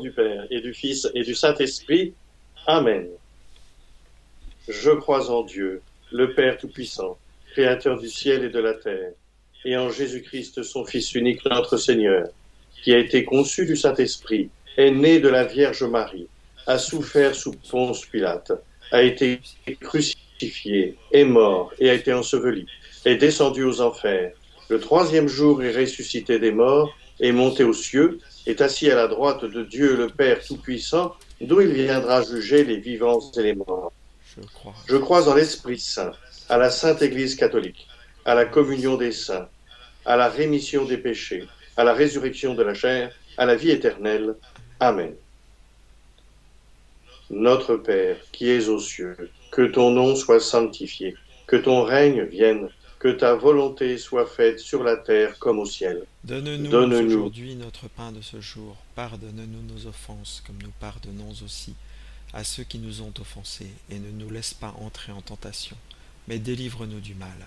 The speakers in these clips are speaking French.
du Père, et du Fils, et du Saint-Esprit. Amen. Je crois en Dieu, le Père Tout-Puissant, Créateur du ciel et de la terre, et en Jésus-Christ, son Fils unique, notre Seigneur, qui a été conçu du Saint-Esprit, est né de la Vierge Marie, a souffert sous Ponce Pilate, a été crucifié, est mort et a été enseveli, est descendu aux enfers. Le troisième jour est ressuscité des morts, est monté aux cieux, est assis à la droite de Dieu le Père Tout-Puissant, d'où il viendra juger les vivants et les morts. Je crois. Je crois en l'Esprit Saint, à la Sainte Église catholique, à la communion des saints, à la rémission des péchés, à la résurrection de la chair, à la vie éternelle. Amen. Notre Père, qui es aux cieux, que ton nom soit sanctifié, que ton règne vienne, que ta volonté soit faite sur la terre comme au ciel. Donne-nous Donne-nous aujourd'hui notre pain de ce jour. Pardonne-nous nos offenses, comme nous pardonnons aussi à ceux qui nous ont offensés, et ne nous laisse pas entrer en tentation, mais délivre-nous du mal.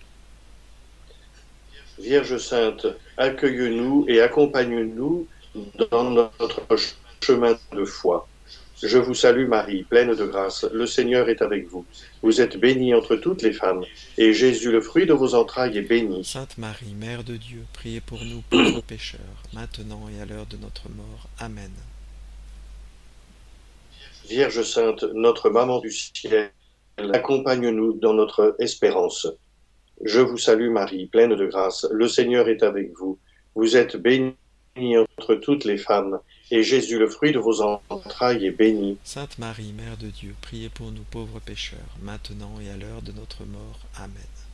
Vierge Sainte, accueille-nous et accompagne-nous dans notre chemin de foi. Je vous salue Marie, pleine de grâce, le Seigneur est avec vous. Vous êtes bénie entre toutes les femmes, et Jésus, le fruit de vos entrailles, est béni. Sainte Marie, Mère de Dieu, priez pour nous pauvres pécheurs, maintenant et à l'heure de notre mort. Amen. Vierge Sainte, notre Maman du ciel, accompagne-nous dans notre espérance. Je vous salue Marie, pleine de grâce, le Seigneur est avec vous. Vous êtes bénie entre toutes les femmes, et Jésus, le fruit de vos entrailles, est béni. Sainte Marie, Mère de Dieu, priez pour nous pauvres pécheurs, maintenant et à l'heure de notre mort. Amen.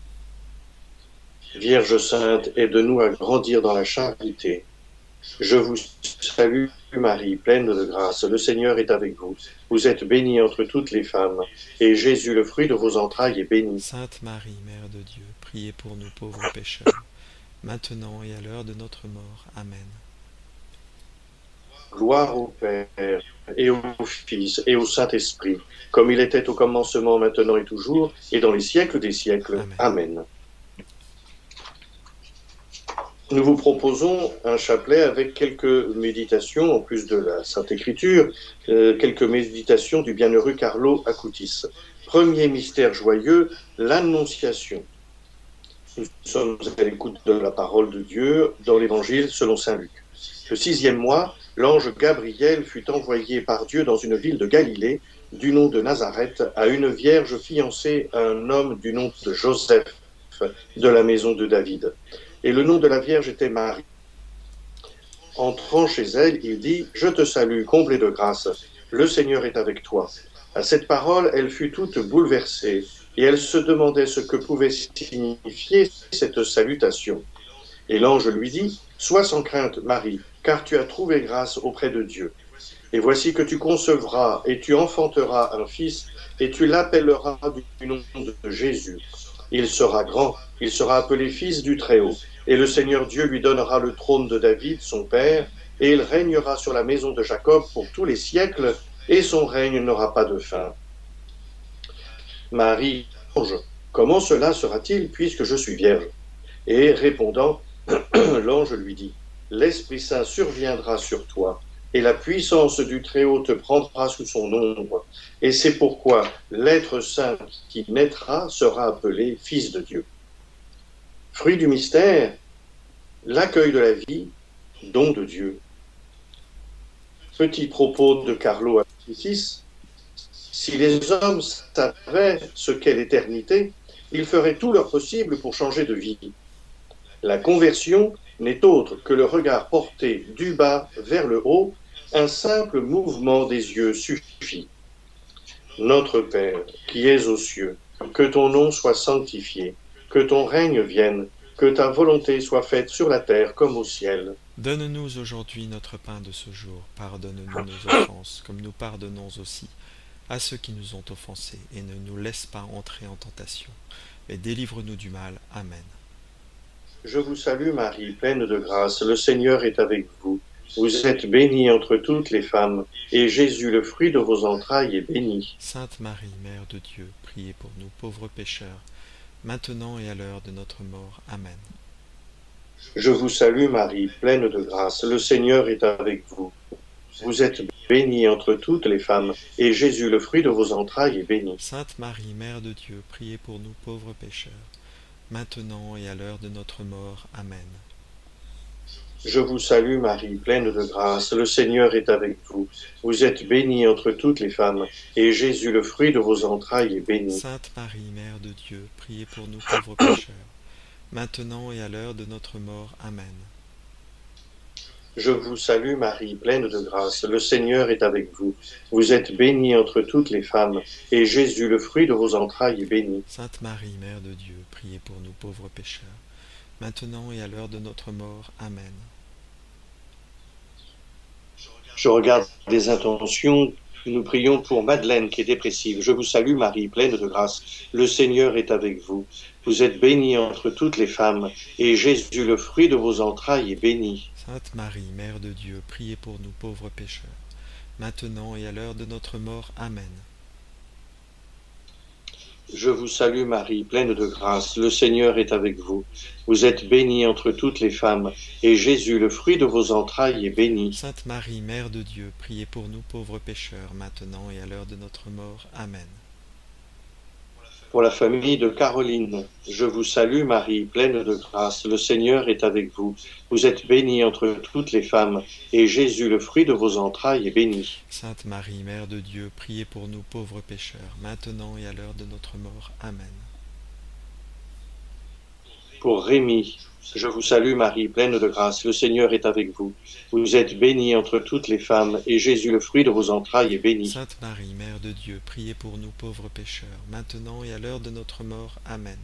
Vierge Sainte, aide-nous à grandir dans la charité. Je vous salue Marie, pleine de grâce, le Seigneur est avec vous. Vous êtes bénie entre toutes les femmes, et Jésus, le fruit de vos entrailles, est béni. Sainte Marie, Mère de Dieu, priez pour nous pauvres pécheurs, maintenant et à l'heure de notre mort. Amen. Gloire au Père, et au Fils, et au Saint-Esprit, comme il était au commencement, maintenant et toujours, et dans les siècles des siècles. Amen. Amen. Nous vous proposons un chapelet avec quelques méditations, en plus de la Sainte Écriture, quelques méditations du bienheureux Carlo Acutis. Premier mystère joyeux, l'Annonciation. Nous sommes à l'écoute de la parole de Dieu dans l'Évangile selon saint Luc. Le 6e mois, l'ange Gabriel fut envoyé par Dieu dans une ville de Galilée, du nom de Nazareth, à une vierge fiancée à un homme du nom de Joseph, de la maison de David. Et le nom de la Vierge était Marie. Entrant chez elle, il dit « Je te salue, comblée de grâce, le Seigneur est avec toi. » À cette parole, elle fut toute bouleversée, et elle se demandait ce que pouvait signifier cette salutation. Et l'ange lui dit « Sois sans crainte, Marie, car tu as trouvé grâce auprès de Dieu. Et voici que tu concevras et tu enfanteras un fils, et tu l'appelleras du nom de Jésus. Il sera grand, il sera appelé fils du Très-Haut. Et le Seigneur Dieu lui donnera le trône de David, son père, et il régnera sur la maison de Jacob pour tous les siècles, et son règne n'aura pas de fin. » Marie, ange, comment cela sera-t-il puisque je suis vierge? Et répondant, l'ange lui dit, l'Esprit Saint surviendra sur toi, et la puissance du Très-Haut te prendra sous son ombre. Et c'est pourquoi l'être saint qui naîtra sera appelé Fils de Dieu. Fruit du mystère, l'accueil de la vie, don de Dieu. Petit propos de Carlo Acutis, si les hommes savaient ce qu'est l'éternité, ils feraient tout leur possible pour changer de vie. La conversion n'est autre que le regard porté du bas vers le haut, un simple mouvement des yeux suffit. Notre Père, qui es aux cieux, que ton nom soit sanctifié, que ton règne vienne, que ta volonté soit faite sur la terre comme au ciel. Donne-nous aujourd'hui notre pain de ce jour. Pardonne-nous nos offenses, comme nous pardonnons aussi à ceux qui nous ont offensés, et ne nous laisse pas entrer en tentation, mais délivre-nous du mal. Amen. Je vous salue Marie, pleine de grâce, le Seigneur est avec vous. Vous êtes bénie entre toutes les femmes, et Jésus, le fruit de vos entrailles, est béni. Sainte Marie, Mère de Dieu, priez pour nous pauvres pécheurs, maintenant et à l'heure de notre mort. Amen. Je vous salue Marie, pleine de grâce, le Seigneur est avec vous. vous êtes bénie entre toutes les femmes, et Jésus, le fruit de vos entrailles, est béni. Sainte Marie, Mère de Dieu, priez pour nous pauvres pécheurs, maintenant et à l'heure de notre mort. Amen. Je vous salue Marie, pleine de grâce, le Seigneur est avec vous. Vous êtes bénie entre toutes les femmes, et Jésus, le fruit de vos entrailles, est béni. Sainte Marie, Mère de Dieu, priez pour nous pauvres pécheurs, maintenant et à l'heure de notre mort. Amen. Je vous salue Marie, pleine de grâce, le Seigneur est avec vous. Vous êtes bénie entre toutes les femmes, et Jésus, le fruit de vos entrailles, est béni. Sainte Marie, Mère de Dieu, priez pour nous pauvres pécheurs, maintenant et à l'heure de notre mort. Amen. Je regarde des intentions. Nous prions pour Madeleine qui est dépressive. Je vous salue Marie, pleine de grâce. Le Seigneur est avec vous. Vous êtes bénie entre toutes les femmes, et Jésus, le fruit de vos entrailles, est béni. Sainte Marie, Mère de Dieu, priez pour nous pauvres pécheurs, maintenant et à l'heure de notre mort. Amen. Je vous salue Marie, pleine de grâce, le Seigneur est avec vous. Vous êtes bénie entre toutes les femmes, et Jésus, le fruit de vos entrailles, est béni. Sainte Marie, Mère de Dieu, priez pour nous pauvres pécheurs, maintenant et à l'heure de notre mort. Amen. Pour la famille de Caroline, je vous salue Marie, pleine de grâce, le Seigneur est avec vous. Vous êtes bénie entre toutes les femmes, et Jésus, le fruit de vos entrailles, est béni. Sainte Marie, Mère de Dieu, priez pour nous pauvres pécheurs, maintenant et à l'heure de notre mort. Amen. Pour Rémi, je vous salue Marie, pleine de grâce, le Seigneur est avec vous. Vous êtes bénie entre toutes les femmes, et Jésus, le fruit de vos entrailles, est béni. Sainte Marie, Mère de Dieu, priez pour nous pauvres pécheurs, maintenant et à l'heure de notre mort. Amen.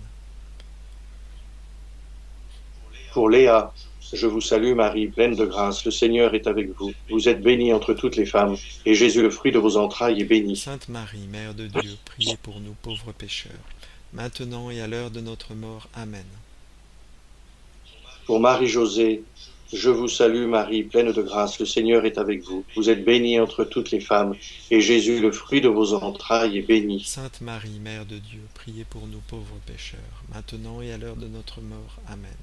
Pour Léa, je vous salue Marie, pleine de grâce, le Seigneur est avec vous. Vous êtes bénie entre toutes les femmes, et Jésus, le fruit de vos entrailles, est béni. Sainte Marie, Mère de Dieu, priez pour nous pauvres pécheurs, maintenant et à l'heure de notre mort. Amen. Pour Marie-Josée, je vous salue Marie, pleine de grâce, le Seigneur est avec vous. Vous êtes bénie entre toutes les femmes, et Jésus, le fruit de vos entrailles, est béni. Sainte Marie, Mère de Dieu, priez pour nous pauvres pécheurs, maintenant et à l'heure de notre mort. Amen.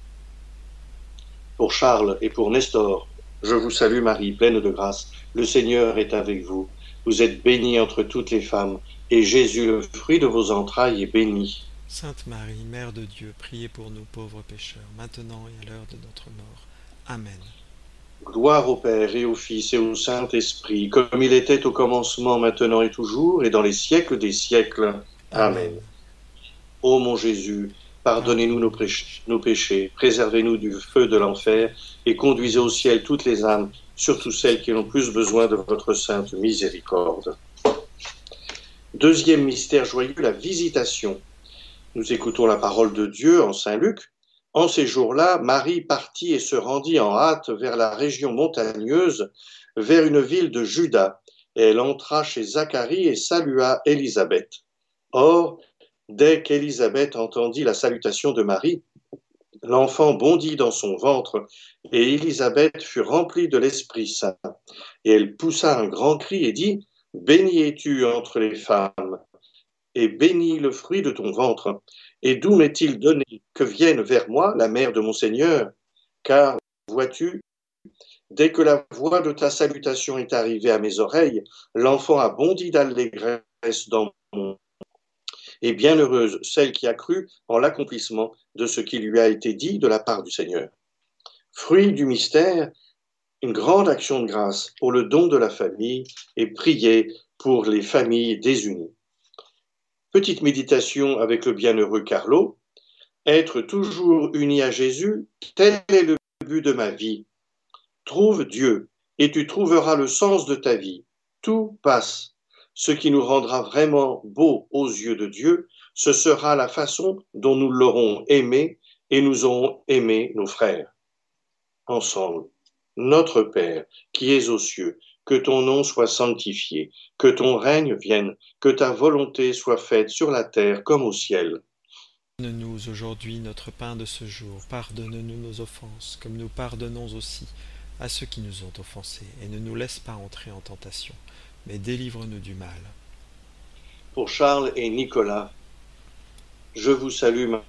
Pour Charles et pour Nestor, je vous salue Marie, pleine de grâce, le Seigneur est avec vous. Vous êtes bénie entre toutes les femmes, et Jésus, le fruit de vos entrailles, est béni. Sainte Marie, Mère de Dieu, priez pour nous pauvres pécheurs, maintenant et à l'heure de notre mort. Amen. Gloire au Père et au Fils et au Saint-Esprit, comme il était au commencement, maintenant et toujours, et dans les siècles des siècles. Amen. Ô mon Jésus, pardonnez-nous nos péchés, préservez-nous du feu de l'enfer, et conduisez au ciel toutes les âmes, surtout celles qui ont plus besoin de votre sainte miséricorde. Deuxième mystère joyeux, la visitation. Nous écoutons la parole de Dieu en Saint Luc. En ces jours-là, Marie partit et se rendit en hâte vers la région montagneuse, vers une ville de Juda. Et elle entra chez Zacharie et salua Élisabeth. Or, dès qu'Élisabeth entendit la salutation de Marie, l'enfant bondit dans son ventre, et Élisabeth fut remplie de l'Esprit Saint. Et elle poussa un grand cri et dit, « Bénie es-tu entre les femmes, et béni le fruit de ton ventre. Et d'où m'est-il donné que vienne vers moi la mère de mon Seigneur? Car, vois-tu, dès que la voix de ta salutation est arrivée à mes oreilles, l'enfant a bondi d'allégresse dans mon... Et bienheureuse celle qui a cru en l'accomplissement de ce qui lui a été dit de la part du Seigneur. » Fruit du mystère, une grande action de grâce pour le don de la famille et prier pour les familles désunies. Petite méditation avec le bienheureux Carlo. Être toujours uni à Jésus, tel est le but de ma vie. Trouve Dieu et tu trouveras le sens de ta vie. Tout passe. Ce qui nous rendra vraiment beau aux yeux de Dieu, ce sera la façon dont nous l'aurons aimé et nous aurons aimé nos frères. Ensemble, notre Père qui es aux cieux, que ton nom soit sanctifié, que ton règne vienne, que ta volonté soit faite sur la terre comme au ciel. Donne-nous aujourd'hui notre pain de ce jour. Pardonne-nous nos offenses, comme nous pardonnons aussi à ceux qui nous ont offensés. Et ne nous laisse pas entrer en tentation, mais délivre-nous du mal. Pour Charles et Nicolas, je vous salue Marie,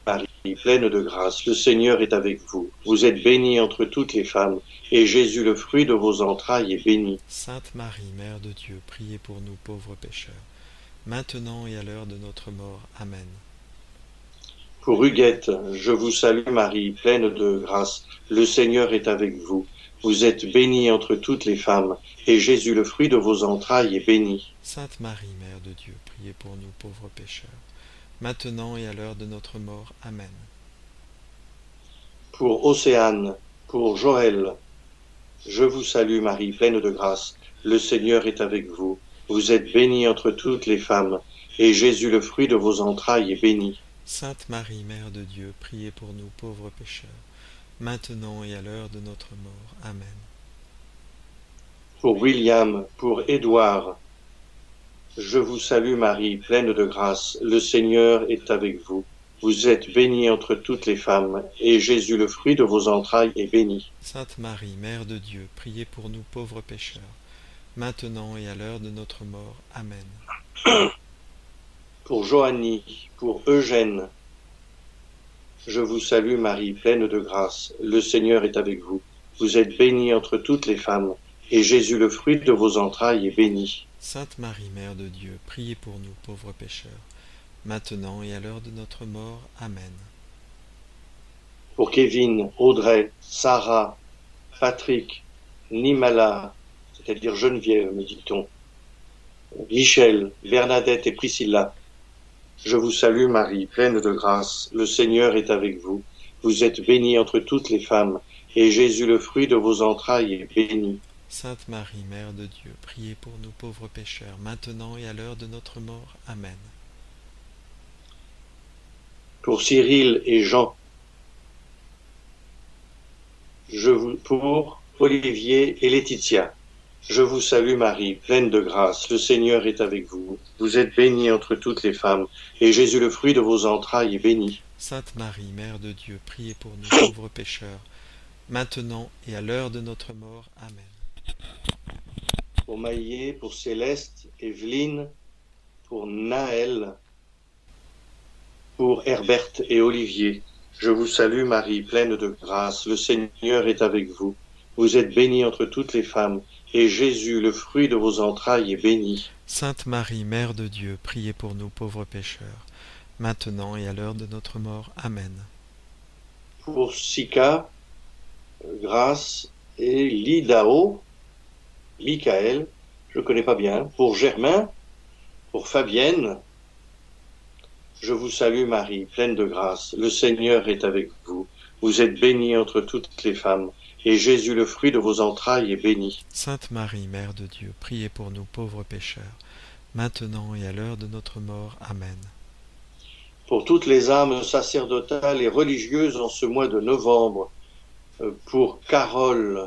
pleine de grâce, le Seigneur est avec vous. Vous êtes bénie entre toutes les femmes, et Jésus, le fruit de vos entrailles, est béni. Sainte Marie, Mère de Dieu, priez pour nous pauvres pécheurs, maintenant et à l'heure de notre mort. Amen. Pour Huguette, je vous salue Marie, pleine de grâce, le Seigneur est avec vous. Vous êtes bénie entre toutes les femmes, et Jésus, le fruit de vos entrailles, est béni. Sainte Marie, Mère de Dieu, priez pour nous pauvres pécheurs, maintenant et à l'heure de notre mort. Amen. Pour Océane, pour Joël, je vous salue Marie, pleine de grâce, le Seigneur est avec vous. Vous êtes bénie entre toutes les femmes, et Jésus, le fruit de vos entrailles, est béni. Sainte Marie, Mère de Dieu, priez pour nous pauvres pécheurs, maintenant et à l'heure de notre mort. Amen. Pour William, pour Édouard, je vous salue Marie, pleine de grâce, le Seigneur est avec vous. Vous êtes bénie entre toutes les femmes, et Jésus, le fruit de vos entrailles, est béni. Sainte Marie, Mère de Dieu, priez pour nous pauvres pécheurs, maintenant et à l'heure de notre mort. Amen. Pour Joanny, pour Eugène, je vous salue Marie, pleine de grâce, le Seigneur est avec vous. Vous êtes bénie entre toutes les femmes, et Jésus, le fruit de vos entrailles, est béni. Sainte Marie, Mère de Dieu, priez pour nous pauvres pécheurs, maintenant et à l'heure de notre mort. Amen. Pour Kevin, Audrey, Sarah, Patrick, Nimala, c'est-à-dire Geneviève, me dit-on, Michel, Bernadette et Priscilla, je vous salue Marie, pleine de grâce, le Seigneur est avec vous. Vous êtes bénie entre toutes les femmes, et Jésus, le fruit de vos entrailles, est béni. Sainte Marie, Mère de Dieu, priez pour nous pauvres pécheurs, maintenant et à l'heure de notre mort. Amen. Pour Cyril et Jean, pour Olivier et Laetitia, je vous salue Marie, pleine de grâce, le Seigneur est avec vous. Vous êtes bénie entre toutes les femmes, et Jésus, le fruit de vos entrailles, est béni. Sainte Marie, Mère de Dieu, priez pour nous pauvres pécheurs, maintenant et à l'heure de notre mort. Amen. Pour Maïe, pour Céleste, Evelyne, pour Naël, pour Herbert et Olivier, je vous salue Marie, pleine de grâce, le Seigneur est avec vous. Vous êtes bénie entre toutes les femmes, et Jésus, le fruit de vos entrailles, est béni. Sainte Marie, Mère de Dieu, priez pour nous pauvres pécheurs, maintenant et à l'heure de notre mort. Amen. Pour Sika, Grâce et Lidao, Michael, je ne connais pas bien, pour Germain, pour Fabienne, je vous salue Marie, pleine de grâce, le Seigneur est avec vous. Vous êtes bénie entre toutes les femmes, et Jésus, le fruit de vos entrailles, est béni. Sainte Marie, Mère de Dieu, priez pour nous pauvres pécheurs, maintenant et à l'heure de notre mort. Amen. Pour toutes les âmes sacerdotales et religieuses en ce mois de novembre, pour Carole,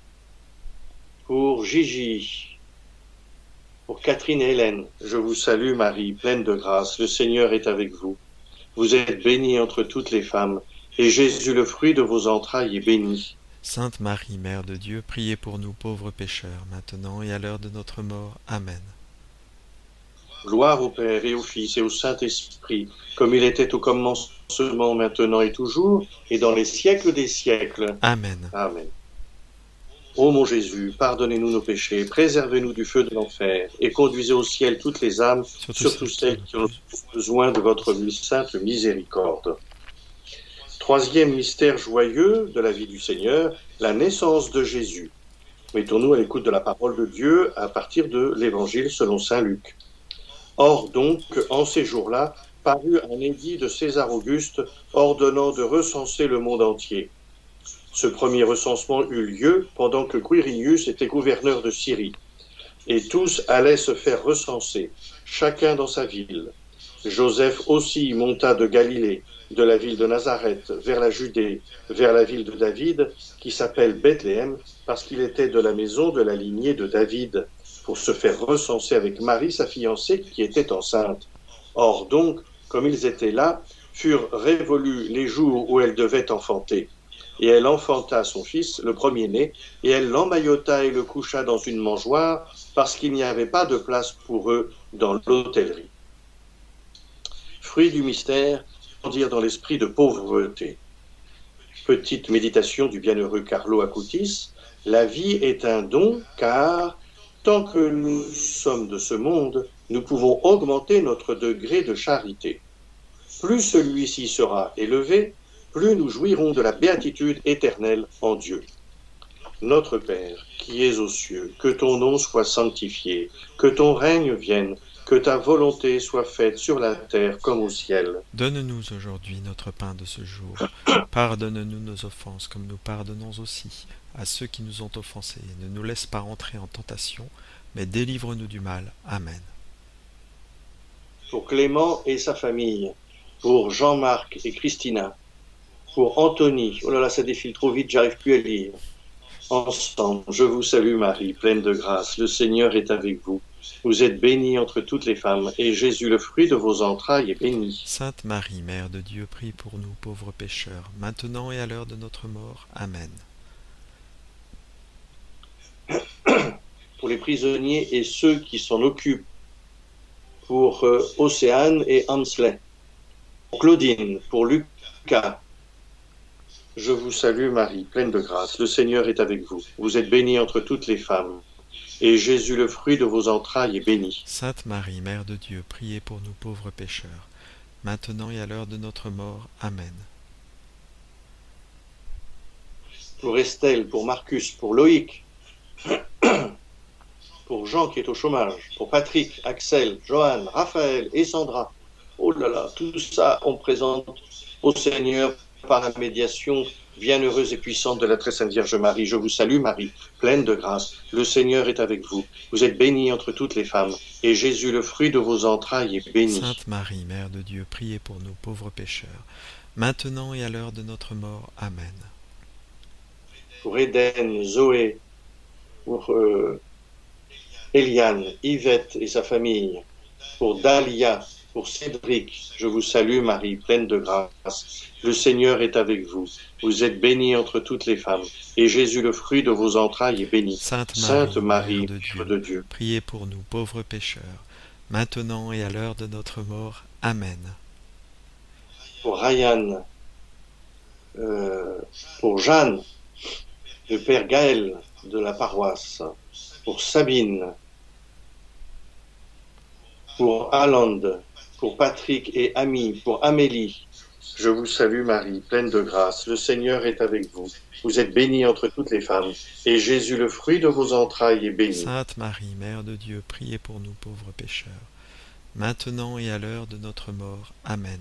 pour Gigi, pour Catherine et Hélène, je vous salue Marie, pleine de grâce, le Seigneur est avec vous. Vous êtes bénie entre toutes les femmes, et Jésus, le fruit de vos entrailles, est béni. Sainte Marie, Mère de Dieu, priez pour nous pauvres pécheurs, maintenant et à l'heure de notre mort. Amen. Gloire au Père et au Fils et au Saint-Esprit, comme il était au commencement, maintenant et toujours, et dans les siècles des siècles. Amen. Amen. Ô mon Jésus, pardonnez-nous nos péchés, préservez-nous du feu de l'enfer, et conduisez au ciel toutes les âmes, surtout celles qui ont besoin de votre sainte miséricorde. Troisième mystère joyeux de la vie du Seigneur, la naissance de Jésus. Mettons-nous à l'écoute de la parole de Dieu à partir de l'Évangile selon saint Luc. Or donc, en ces jours-là, parut un édit de César Auguste ordonnant de recenser le monde entier. Ce premier recensement eut lieu pendant que Quirinius était gouverneur de Syrie, et tous allaient se faire recenser, chacun dans sa ville. Joseph aussi monta de Galilée, de la ville de Nazareth, vers la Judée, vers la ville de David, qui s'appelle Bethléem, parce qu'il était de la maison de la lignée de David, pour se faire recenser avec Marie, sa fiancée, qui était enceinte. Or donc, comme ils étaient là, furent révolus les jours où elle devait enfanter. Et elle enfanta son fils, le premier-né, et elle l'emmaillota et le coucha dans une mangeoire, parce qu'il n'y avait pas de place pour eux dans l'hôtellerie. Fruit du mystère, grandir dans l'esprit de pauvreté. Petite méditation du bienheureux Carlo Acutis. La vie est un don, car tant que nous sommes de ce monde, nous pouvons augmenter notre degré de charité. Plus celui-ci sera élevé, plus nous jouirons de la béatitude éternelle en Dieu. Notre Père, qui es aux cieux, que ton nom soit sanctifié, que ton règne vienne, que ta volonté soit faite sur la terre comme au ciel. Donne-nous aujourd'hui notre pain de ce jour. Pardonne-nous nos offenses, comme nous pardonnons aussi à ceux qui nous ont offensés. Ne nous laisse pas entrer en tentation, mais délivre-nous du mal. Amen. Pour Clément et sa famille, pour Jean-Marc et Christina, pour Anthony, oh là là, ça défile trop vite, j'arrive plus à lire. Ensemble, je vous salue Marie, pleine de grâce, le Seigneur est avec vous. Vous êtes bénie entre toutes les femmes, et Jésus, le fruit de vos entrailles, est béni. Sainte Marie, Mère de Dieu, prie pour nous pauvres pécheurs, maintenant et à l'heure de notre mort. Amen. Pour les prisonniers et ceux qui s'en occupent, pour Océane et Hansley, pour Claudine, pour Lucas. Je vous salue Marie, pleine de grâce, le Seigneur est avec vous. Vous êtes bénie entre toutes les femmes, et Jésus, le fruit de vos entrailles, est béni. Sainte Marie, Mère de Dieu, priez pour nous pauvres pécheurs, maintenant et à l'heure de notre mort. Amen. Pour Estelle, pour Marcus, pour Loïc, pour Jean qui est au chômage, pour Patrick, Axel, Johan, Raphaël et Sandra. Oh là là, tout ça, on présente au Seigneur par la médiation bienheureuse et puissante de la très sainte Vierge Marie. Je vous salue Marie, pleine de grâce. Le Seigneur est avec vous. Vous êtes bénie entre toutes les femmes, et Jésus, le fruit de vos entrailles, est béni. Sainte Marie, Mère de Dieu, priez pour nous pauvres pécheurs, maintenant et à l'heure de notre mort. Amen. Pour Éden, Zoé, pour Eliane, Yvette et sa famille, pour Dalia, pour Cédric, je vous salue Marie, pleine de grâce. Le Seigneur est avec vous. Vous êtes bénie entre toutes les femmes, et Jésus, le fruit de vos entrailles, est béni. Sainte Marie, Mère de Dieu, priez pour nous pauvres pécheurs, maintenant et à l'heure de notre mort. Amen. pour Ryan, pour Jeanne, le Père Gaël de la paroisse, pour Sabine, pour Aland, pour Patrick et Ami, pour Amélie. Je vous salue Marie, pleine de grâce, le Seigneur est avec vous. Vous êtes bénie entre toutes les femmes, et Jésus, le fruit de vos entrailles, est béni. Sainte Marie, Mère de Dieu, priez pour nous pauvres pécheurs, maintenant et à l'heure de notre mort. Amen.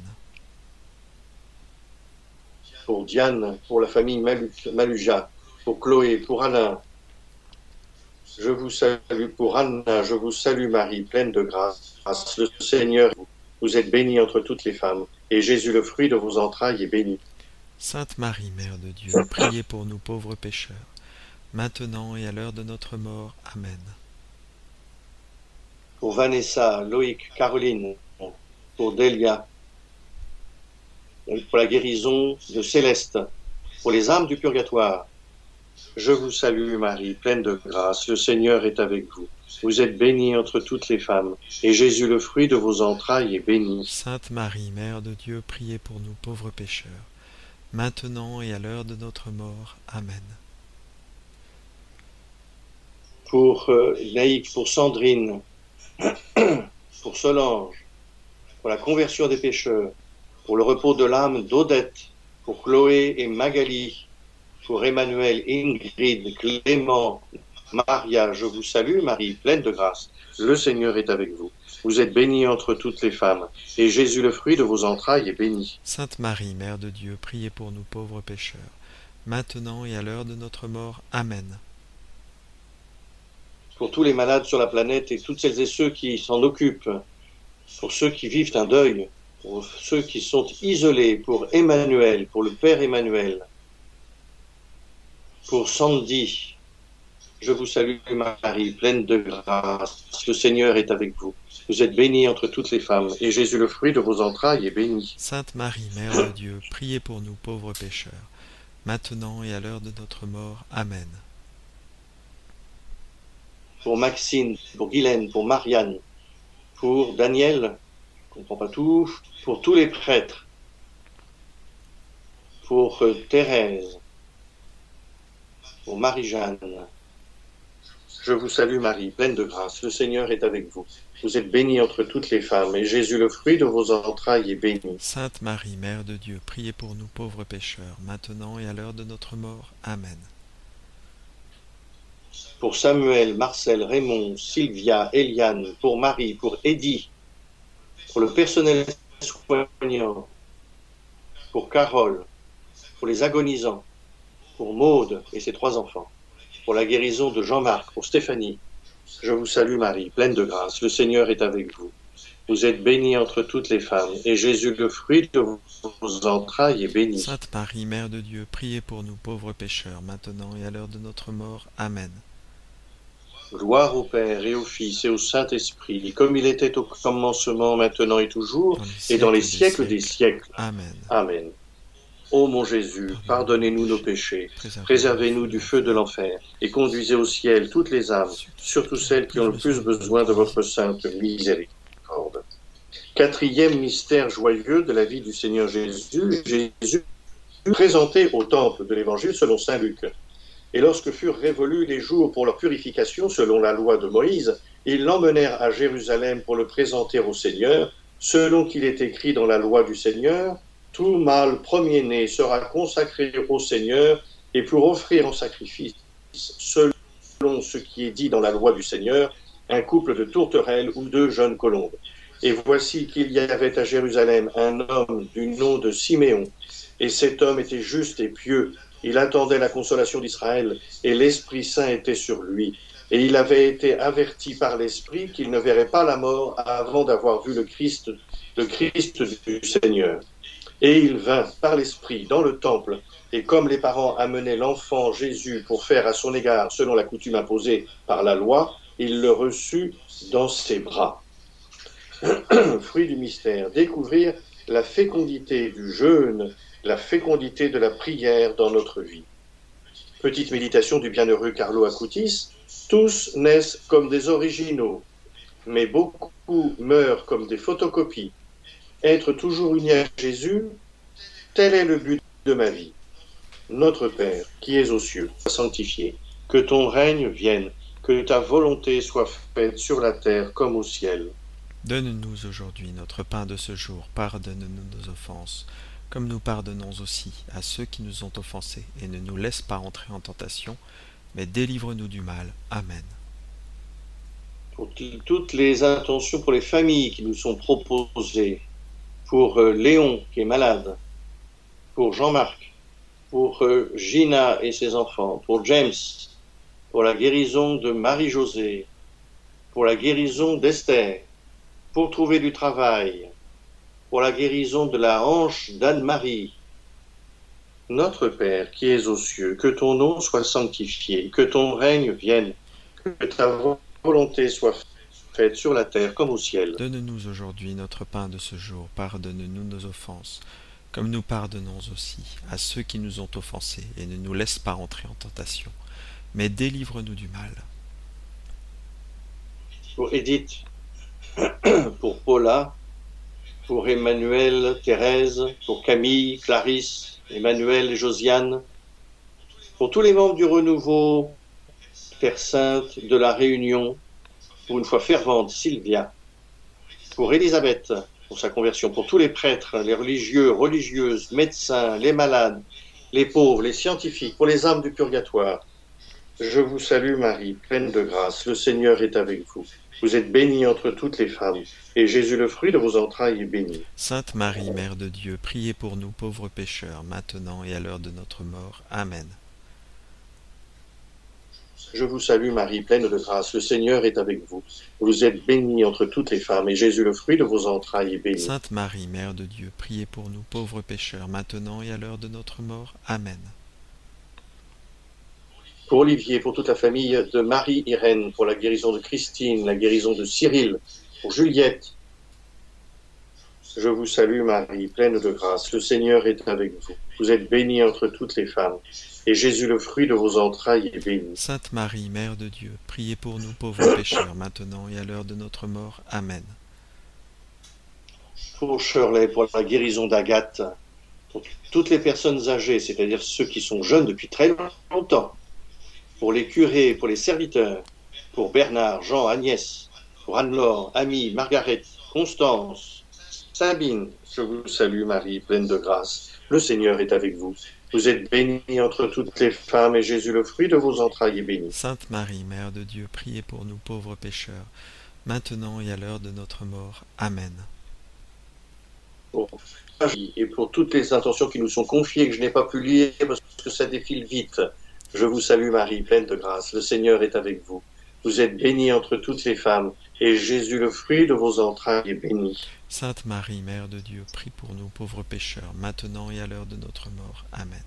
Pour Diane, pour la famille Maluja, pour Chloé, pour Alain. Je vous salue pour Anna, je vous salue Marie, pleine de grâce. Le Seigneur, vous êtes bénie entre toutes les femmes, et Jésus, le fruit de vos entrailles, est béni. Sainte Marie, Mère de Dieu, priez pour nous pauvres pécheurs, maintenant et à l'heure de notre mort. Amen. Pour Vanessa, Loïc, Caroline, pour Delia, pour la guérison de Céleste, pour les âmes du purgatoire. Je vous salue Marie, pleine de grâce, le Seigneur est avec vous. Vous êtes bénie entre toutes les femmes, et Jésus, le fruit de vos entrailles, est béni. Sainte Marie, Mère de Dieu, priez pour nous pauvres pécheurs, maintenant et à l'heure de notre mort. Amen. Pour Naïk, pour Sandrine, pour Solange, pour la conversion des pécheurs, pour le repos de l'âme d'Odette, pour Chloé et Magali, pour Emmanuel, Ingrid, Clément, Maria, je vous salue, Marie, pleine de grâce. Le Seigneur est avec vous. Vous êtes bénie entre toutes les femmes, et Jésus, le fruit de vos entrailles, est béni. Sainte Marie, Mère de Dieu, priez pour nous pauvres pécheurs, maintenant et à l'heure de notre mort. Amen. Pour tous les malades sur la planète et toutes celles et ceux qui s'en occupent, pour ceux qui vivent un deuil, pour ceux qui sont isolés, pour Emmanuel, pour le Père Emmanuel, pour Sandy, je vous salue Marie, pleine de grâce, le Seigneur est avec vous. Vous êtes bénie entre toutes les femmes, et Jésus, le fruit de vos entrailles, est béni. Sainte Marie, Mère de Dieu, priez pour nous pauvres pécheurs, maintenant et à l'heure de notre mort. Amen. Pour Maxine, pour Guylaine, pour Marianne, pour Daniel, je ne comprends pas tout, pour tous les prêtres, pour Thérèse, pour Marie-Jeanne. Je vous salue Marie, pleine de grâce, le Seigneur est avec vous. Vous êtes bénie entre toutes les femmes, et Jésus, le fruit de vos entrailles, est béni. Sainte Marie, Mère de Dieu, priez pour nous pauvres pécheurs, maintenant et à l'heure de notre mort. Amen. Pour Samuel, Marcel, Raymond, Sylvia, Eliane, pour Marie, pour Eddie, pour le personnel soignant, pour Carole, pour les agonisants, pour Maude et ses 3 enfants, pour la guérison de Jean-Marc, pour Stéphanie. Je vous salue Marie, pleine de grâce, le Seigneur est avec vous. Vous êtes bénie entre toutes les femmes, et Jésus, le fruit de vos entrailles, est béni. Sainte Marie, Mère de Dieu, priez pour nous pauvres pécheurs, maintenant et à l'heure de notre mort. Amen. Gloire au Père et au Fils et au Saint-Esprit, comme il était au commencement, maintenant et toujours, et dans les siècles des siècles. Amen. Amen. Ô mon Jésus, pardonnez-nous nos péchés, préservez-nous du feu de l'enfer, et conduisez au ciel toutes les âmes, surtout celles qui ont le plus besoin de votre sainte miséricorde. 4e mystère joyeux de la vie du Seigneur Jésus, Jésus présenté au temple de l'Évangile selon saint Luc. Et lorsque furent révolus les jours pour leur purification selon la loi de Moïse, ils l'emmenèrent à Jérusalem pour le présenter au Seigneur, selon qu'il est écrit dans la loi du Seigneur, tout mâle premier-né sera consacré au Seigneur, et pour offrir en sacrifice, selon ce qui est dit dans la loi du Seigneur, un couple de tourterelles ou 2 jeunes colombes. Et voici qu'il y avait à Jérusalem un homme du nom de Siméon, et cet homme était juste et pieux. Il attendait la consolation d'Israël, et l'Esprit Saint était sur lui. Et il avait été averti par l'Esprit qu'il ne verrait pas la mort avant d'avoir vu le Christ du Seigneur. Et il vint par l'Esprit dans le temple, et comme les parents amenaient l'enfant Jésus pour faire à son égard selon la coutume imposée par la loi, il le reçut dans ses bras. Fruit du mystère, découvrir la fécondité du jeûne, la fécondité de la prière dans notre vie. Petite méditation du bienheureux Carlo Acutis. Tous naissent comme des originaux, mais beaucoup meurent comme des photocopies. Être toujours uni à Jésus, tel est le but de ma vie. Notre Père, qui es aux cieux, sois sanctifié. Que ton règne vienne, que ta volonté soit faite sur la terre comme au ciel. Donne-nous aujourd'hui notre pain de ce jour. Pardonne-nous nos offenses, comme nous pardonnons aussi à ceux qui nous ont offensés. Et ne nous laisse pas entrer en tentation, mais délivre-nous du mal. Amen. Pour toutes les intentions pour les familles qui nous sont proposées, pour Léon qui est malade, pour Jean-Marc, pour Gina et ses enfants, pour James, pour la guérison de Marie-Josée, pour la guérison d'Esther, pour trouver du travail, pour la guérison de la hanche d'Anne-Marie. Notre Père qui es aux cieux, que ton nom soit sanctifié, que ton règne vienne, que ta volonté soit faite sur la terre comme au ciel. Donne-nous aujourd'hui notre pain de ce jour. Pardonne-nous nos offenses, comme nous pardonnons aussi à ceux qui nous ont offensés. Et ne nous laisse pas entrer en tentation, mais délivre-nous du mal. Pour Edith, pour Paula, pour Emmanuel, Thérèse, pour Camille, Clarisse, Emmanuel et Josiane, pour tous les membres du Renouveau, Terre Sainte, de la Réunion, pour une foi fervente, Sylvia, pour Élisabeth, pour sa conversion, pour tous les prêtres, les religieux, religieuses, médecins, les malades, les pauvres, les scientifiques, pour les âmes du purgatoire. Je vous salue Marie, pleine de grâce, le Seigneur est avec vous. Vous êtes bénie entre toutes les femmes, et Jésus, le fruit de vos entrailles, est béni. Sainte Marie, Mère de Dieu, priez pour nous pauvres pécheurs, maintenant et à l'heure de notre mort. Amen. Je vous salue Marie, pleine de grâce, le Seigneur est avec vous. Vous êtes bénie entre toutes les femmes, et Jésus, le fruit de vos entrailles, est béni. Sainte Marie, Mère de Dieu, priez pour nous pauvres pécheurs, maintenant et à l'heure de notre mort. Amen. Pour Olivier, pour toute la famille de Marie-Irène, pour la guérison de Christine, la guérison de Cyril, pour Juliette. Je vous salue Marie, pleine de grâce, le Seigneur est avec vous. Vous êtes bénie entre toutes les femmes, et Jésus, le fruit de vos entrailles, est béni. Sainte Marie, Mère de Dieu, priez pour nous pauvres pécheurs, maintenant et à l'heure de notre mort. Amen. Pour Shirley, pour la guérison d'Agathe, pour toutes les personnes âgées, c'est-à-dire ceux qui sont jeunes depuis très longtemps, pour les curés, pour les serviteurs, pour Bernard, Jean, Agnès, pour Anne-Laure, Ami, Margaret, Constance, Sabine. Je vous salue Marie, pleine de grâce. Le Seigneur est avec vous. Vous êtes bénie entre toutes les femmes et Jésus, le fruit de vos entrailles, est béni. Sainte Marie, Mère de Dieu, priez pour nous pauvres pécheurs, maintenant et à l'heure de notre mort. Amen. Et pour toutes les intentions qui nous sont confiées, que je n'ai pas pu lire parce que ça défile vite. Je vous salue Marie, pleine de grâce. Le Seigneur est avec vous. Vous êtes bénie entre toutes les femmes, et Jésus, le fruit de vos entrailles, est béni. Sainte Marie, Mère de Dieu, prie pour nous pauvres pécheurs, maintenant et à l'heure de notre mort. Amen.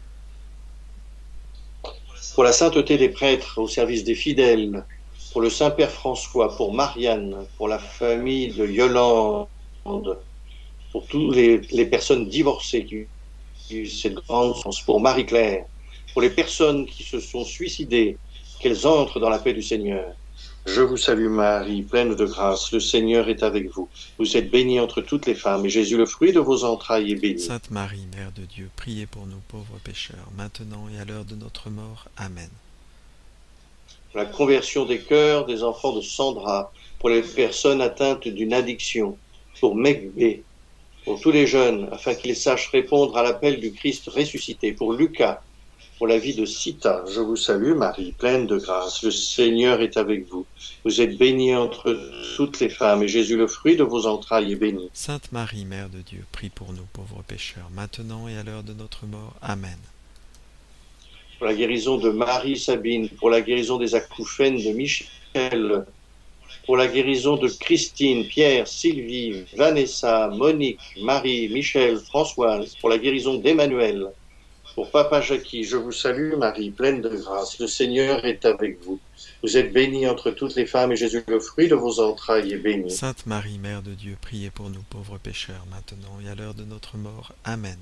Pour la sainteté des prêtres au service des fidèles, pour le Saint-Père François, pour Marianne, pour la famille de Yolande, pour toutes les personnes divorcées qui ont eu cette grande chance, pour Marie-Claire, pour les personnes qui se sont suicidées, qu'elles entrent dans la paix du Seigneur. Je vous salue Marie, pleine de grâce, le Seigneur est avec vous. Vous êtes bénie entre toutes les femmes, et Jésus, le fruit de vos entrailles, est béni. Sainte Marie, Mère de Dieu, priez pour nous pauvres pécheurs, maintenant et à l'heure de notre mort. Amen. Pour la conversion des cœurs des enfants de Sandra, pour les personnes atteintes d'une addiction, pour Megbé, pour tous les jeunes, afin qu'ils sachent répondre à l'appel du Christ ressuscité, pour Lucas, pour la vie de Sita. Je vous salue Marie, pleine de grâce, le Seigneur est avec vous. Vous êtes bénie entre toutes les femmes, et Jésus, le fruit de vos entrailles, est béni. Sainte Marie, Mère de Dieu, prie pour nous pauvres pécheurs, maintenant et à l'heure de notre mort. Amen. Pour la guérison de Marie Sabine, pour la guérison des acouphènes de Michel, pour la guérison de Christine, Pierre, Sylvie, Vanessa, Monique, Marie, Michel, Françoise, pour la guérison d'Emmanuel, pour Papa Jackie, je vous salue Marie, pleine de grâce, le Seigneur est avec vous. Vous êtes bénie entre toutes les femmes, et Jésus, le fruit de vos entrailles, est béni. Sainte Marie, Mère de Dieu, priez pour nous pauvres pécheurs, maintenant et à l'heure de notre mort. Amen.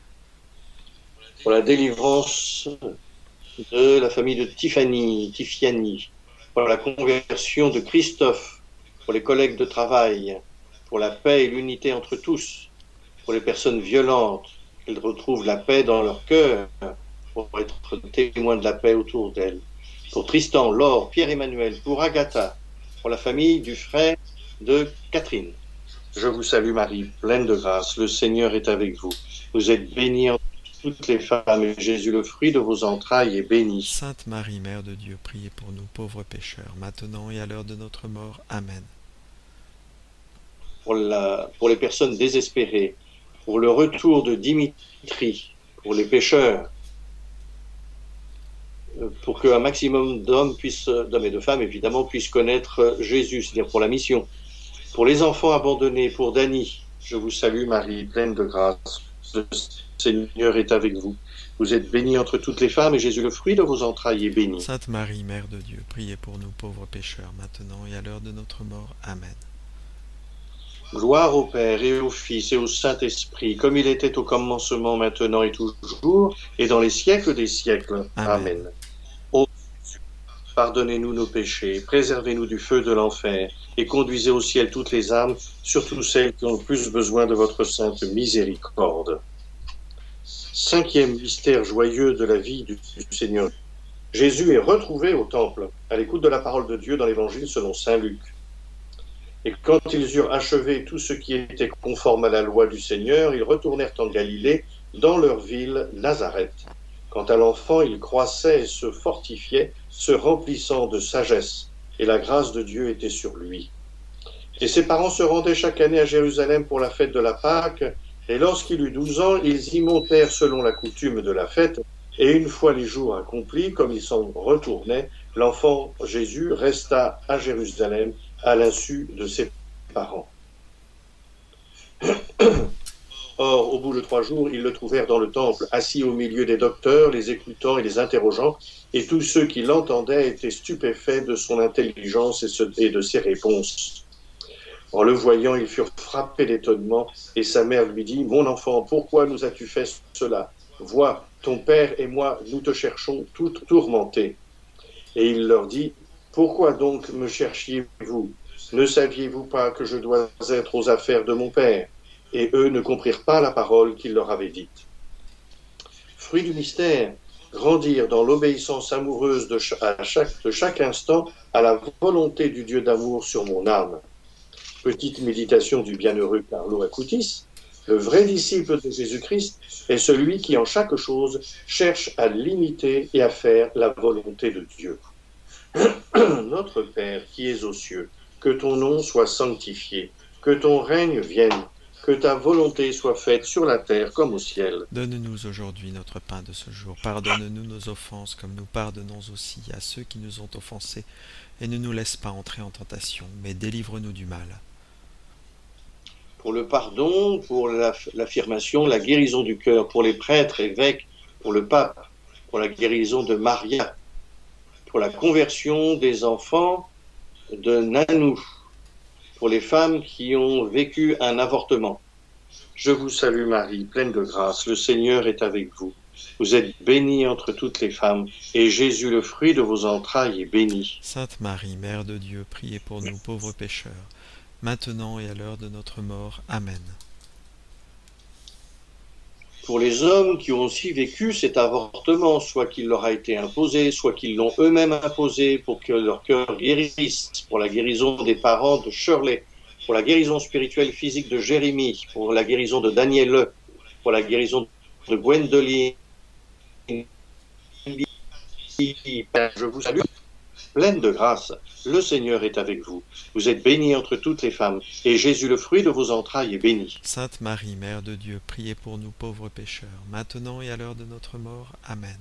Pour la délivrance de la famille de Tiffany, pour la conversion de Christophe, pour les collègues de travail, pour la paix et l'unité entre tous, pour les personnes violentes, qu'elles retrouvent la paix dans leur cœur, pour être témoins de la paix autour d'elles. Pour Tristan, Laure, Pierre-Emmanuel, pour Agatha, pour la famille du frère de Catherine. Je vous salue Marie, pleine de grâce, le Seigneur est avec vous. Vous êtes bénie entre toutes les femmes, et Jésus, le fruit de vos entrailles, est béni. Sainte Marie, Mère de Dieu, priez pour nous pauvres pécheurs, maintenant et à l'heure de notre mort. Amen. Pour les personnes désespérées, pour le retour de Dimitri, pour les pécheurs, pour qu'un maximum d'hommes et de femmes évidemment, puissent connaître Jésus, c'est-à-dire pour la mission. Pour les enfants abandonnés, pour Dany, je vous salue Marie, pleine de grâce, le Seigneur est avec vous. Vous êtes bénie entre toutes les femmes, et Jésus, le fruit de vos entrailles, est béni. Sainte Marie, Mère de Dieu, priez pour nous pauvres pécheurs, maintenant et à l'heure de notre mort. Amen. Gloire au Père et au Fils et au Saint-Esprit, comme il était au commencement, maintenant et toujours, et dans les siècles des siècles. Amen. Ô Jésus, pardonnez-nous nos péchés, préservez-nous du feu de l'enfer, et conduisez au ciel toutes les âmes, surtout celles qui ont le plus besoin de votre sainte miséricorde. Cinquième mystère joyeux de la vie du Seigneur. Jésus est retrouvé au temple, à l'écoute de la parole de Dieu dans l'Évangile selon saint Luc. Et quand ils eurent achevé tout ce qui était conforme à la loi du Seigneur, ils retournèrent en Galilée, dans leur ville Nazareth. Quant à l'enfant, il croissait et se fortifiait, se remplissant de sagesse, et la grâce de Dieu était sur lui. Et ses parents se rendaient chaque année à Jérusalem pour la fête de la Pâque, et lorsqu'il eut 12 ans, ils y montèrent selon la coutume de la fête, et une fois les jours accomplis, comme ils s'en retournaient, l'enfant Jésus resta à Jérusalem à l'insu de ses parents. Or, au bout de 3 jours, ils le trouvèrent dans le temple, assis au milieu des docteurs, les écoutant et les interrogeant, et tous ceux qui l'entendaient étaient stupéfaits de son intelligence et de ses réponses. En le voyant, ils furent frappés d'étonnement, et sa mère lui dit « Mon enfant, pourquoi nous as-tu fait cela? Vois, ton père et moi, nous te cherchons toutes tourmentés. » Et il leur dit « Pourquoi donc me cherchiez-vous? Ne saviez-vous pas que je dois être aux affaires de mon père ?» et eux ne comprirent pas la parole qu'il leur avait dite. Fruit du mystère, grandir dans l'obéissance amoureuse de chaque instant à la volonté du Dieu d'amour sur mon âme. Petite méditation du bienheureux Carlo Acutis. Le vrai disciple de Jésus-Christ est celui qui, en chaque chose, cherche à l'imiter et à faire la volonté de Dieu. Notre Père qui es aux cieux, que ton nom soit sanctifié, que ton règne vienne, que ta volonté soit faite sur la terre comme au ciel. Donne-nous aujourd'hui notre pain de ce jour. Pardonne-nous nos offenses comme nous pardonnons aussi à ceux qui nous ont offensés. Et ne nous laisse pas entrer en tentation, mais délivre-nous du mal. Pour le pardon, pour l'affirmation, la guérison du cœur, pour les prêtres, évêques, pour le pape, pour la guérison de Maria, pour la conversion des enfants de Nanou, pour les femmes qui ont vécu un avortement. Je vous salue Marie, pleine de grâce, le Seigneur est avec vous. Vous êtes bénie entre toutes les femmes, et Jésus, le fruit de vos entrailles, est béni. Sainte Marie, Mère de Dieu, priez pour nous pauvres pécheurs, maintenant et à l'heure de notre mort. Amen. Pour les hommes qui ont aussi vécu cet avortement, soit qu'il leur a été imposé, soit qu'ils l'ont eux-mêmes imposé pour que leur cœur guérisse, pour la guérison des parents de Shirley, pour la guérison spirituelle physique de Jérémie, pour la guérison de Daniel, pour la guérison de Gwendoline. Je vous salue, pleine de grâce. Le Seigneur est avec vous. Vous êtes bénie entre toutes les femmes, et Jésus, le fruit de vos entrailles, est béni. Sainte Marie, Mère de Dieu, priez pour nous pauvres pécheurs, maintenant et à l'heure de notre mort. Amen.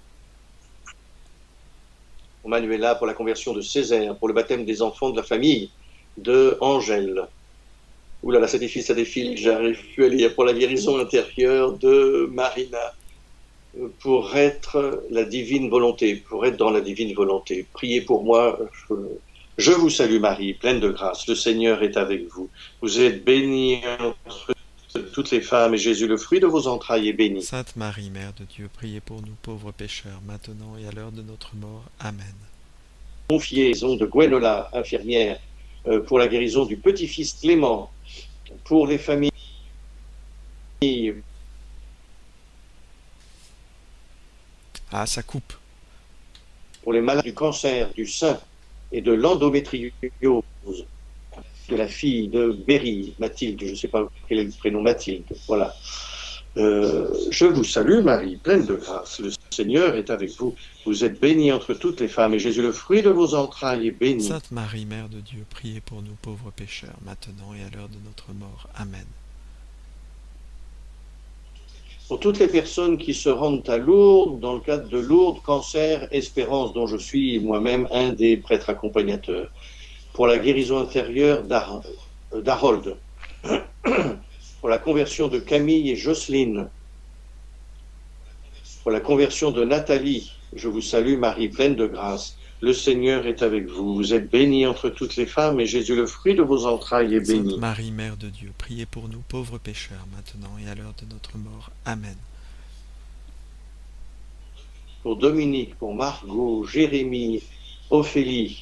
Pour Manuela, pour la conversion de Césaire, pour le baptême des enfants de la famille de Angèle. Ouh là là, ça défile, j'arrive plus à lire. Pour la guérison intérieure de Marina, pour être la divine volonté, pour être dans la divine volonté. Priez pour moi. Je vous salue Marie, pleine de grâce. Le Seigneur est avec vous. Vous êtes bénie entre toutes les femmes, et Jésus, le fruit de vos entrailles, est béni. Sainte Marie, Mère de Dieu, priez pour nous pauvres pécheurs, maintenant et à l'heure de notre mort. Amen. Confiaison de Gwenola, infirmière, pour la guérison du petit-fils Clément, pour les familles Ah, ça coupe. pour les malades du cancer, du sein et de l'endométriose, de la fille de Berry, Mathilde, je ne sais pas quel est le prénom, Mathilde, voilà. Je vous salue Marie, pleine de grâce, le Seigneur est avec vous. Vous êtes bénie entre toutes les femmes, et Jésus, le fruit de vos entrailles, est béni. Sainte Marie, Mère de Dieu, priez pour nous pauvres pécheurs, maintenant et à l'heure de notre mort. Amen. Pour toutes les personnes qui se rendent à Lourdes, dans le cadre de Lourdes, Cancer, Espérance, dont je suis moi-même un des prêtres accompagnateurs. Pour la guérison intérieure d'Harold. Pour la conversion de Camille et Jocelyne. Pour la conversion de Nathalie, je vous salue Marie, pleine de grâce. Le Seigneur est avec vous. Vous êtes bénie entre toutes les femmes, et Jésus, le fruit de vos entrailles, est béni. Sainte Marie, Mère de Dieu, priez pour nous pauvres pécheurs, maintenant et à l'heure de notre mort. Amen. Pour Dominique, pour Margot, Jérémie, Ophélie,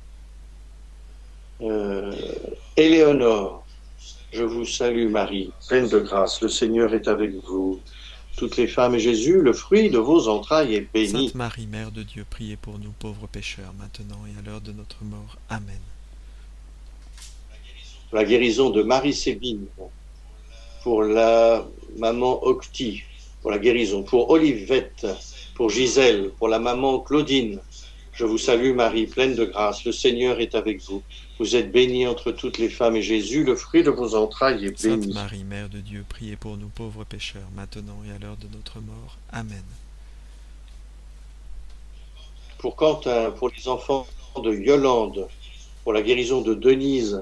Éléonore, je vous salue Marie, pleine de grâce. Le Seigneur est avec vous. Toutes les femmes, et Jésus, le fruit de vos entrailles, est béni. Sainte Marie, Mère de Dieu, priez pour nous pauvres pécheurs, maintenant et à l'heure de notre mort. Amen. Pour la guérison de Marie-Sébine, pour la maman Octi, pour la guérison, pour Olivette, pour Gisèle, pour la maman Claudine. Je vous salue Marie, pleine de grâce, le Seigneur est avec vous. Vous êtes bénie entre toutes les femmes, et Jésus, le fruit de vos entrailles, est béni. Sainte Marie, Mère de Dieu, priez pour nous pauvres pécheurs, maintenant et à l'heure de notre mort. Amen. Pour Quentin, pour les enfants de Yolande, pour la guérison de Denise,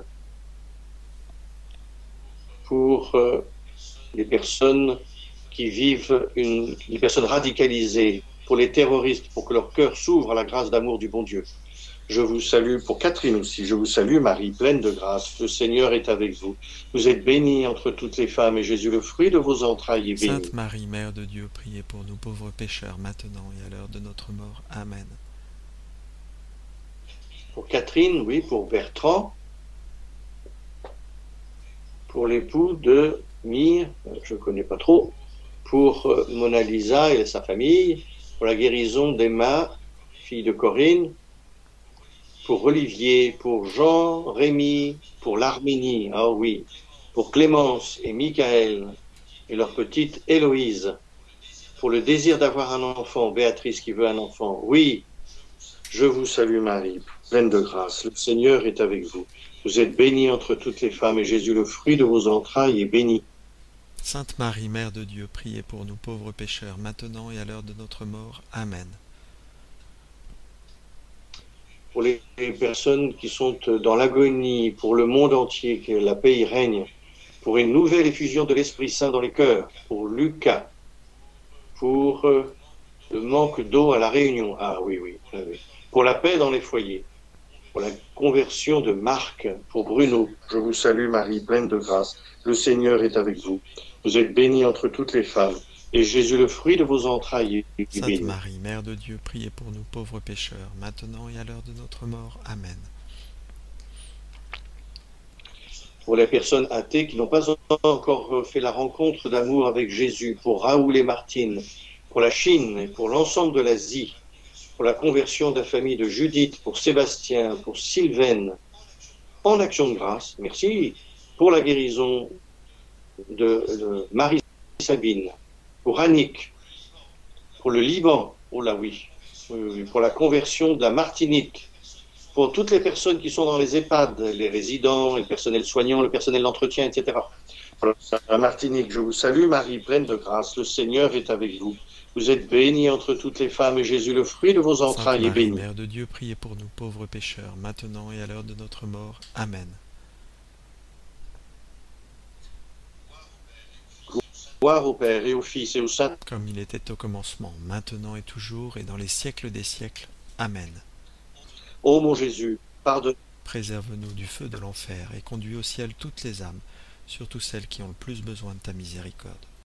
pour les personnes qui vivent, les personnes radicalisées, pour les terroristes, pour que leur cœur s'ouvre à la grâce d'amour du bon Dieu. Je vous salue, pour Catherine aussi, je vous salue Marie, pleine de grâce, le Seigneur est avec vous. Vous êtes bénie entre toutes les femmes, et Jésus, le fruit de vos entrailles, est béni. Sainte Marie, Mère de Dieu, priez pour nous pauvres pécheurs, maintenant et à l'heure de notre mort. Amen. Pour Catherine, oui, pour Bertrand, pour l'époux de Mire, je ne connais pas trop, pour Mona Lisa et sa famille, pour la guérison d'Emma, fille de Corinne, pour Olivier, pour Jean, Rémy, pour l'Arménie, ah oui, pour Clémence et Michael et leur petite Héloïse, pour le désir d'avoir un enfant, Béatrice qui veut un enfant, oui, je vous salue Marie, pleine de grâce, le Seigneur est avec vous. Vous êtes bénie entre toutes les femmes et Jésus, le fruit de vos entrailles, est béni. Sainte Marie, Mère de Dieu, priez pour nous pauvres pécheurs, maintenant et à l'heure de notre mort. Amen. Pour les personnes qui sont dans l'agonie, pour le monde entier, que la paix y règne, pour une nouvelle effusion de l'Esprit Saint dans les cœurs, pour Lucas, pour le manque d'eau à la Réunion, ah oui, oui, oui, pour la paix dans les foyers, pour la conversion de Marc, pour Bruno. Je vous salue Marie, pleine de grâce, le Seigneur est avec vous. Vous êtes bénie entre toutes les femmes, et Jésus, le fruit de vos entrailles, est béni. Sainte Marie, Mère de Dieu, priez pour nous pauvres pécheurs, maintenant et à l'heure de notre mort. Amen. Pour les personnes athées qui n'ont pas encore fait la rencontre d'amour avec Jésus, pour Raoul et Martine, pour la Chine et pour l'ensemble de l'Asie, pour la conversion de la famille de Judith, pour Sébastien, pour Sylvaine, en action de grâce, merci, pour la guérison de Marie-Sabine, pour Annick, pour le Liban, oh là oui, pour la conversion de la Martinique, pour toutes les personnes qui sont dans les EHPAD, les résidents, les personnels soignants, le personnel d'entretien, etc. Pour la Martinique, je vous salue Marie, pleine de grâce, le Seigneur est avec vous. Vous êtes bénie entre toutes les femmes et Jésus, le fruit de vos entrailles, est béni. Sainte Marie, Mère de Dieu, priez pour nous pauvres pécheurs, maintenant et à l'heure de notre mort. Amen. Gloire au Père et au Fils et au Saint, comme il était au commencement, maintenant et toujours, et dans les siècles des siècles. Amen. ô mon Jésus, pardonne. Préserve-nous du feu de l'enfer et conduis au ciel toutes les âmes, surtout celles qui ont le plus besoin de ta miséricorde.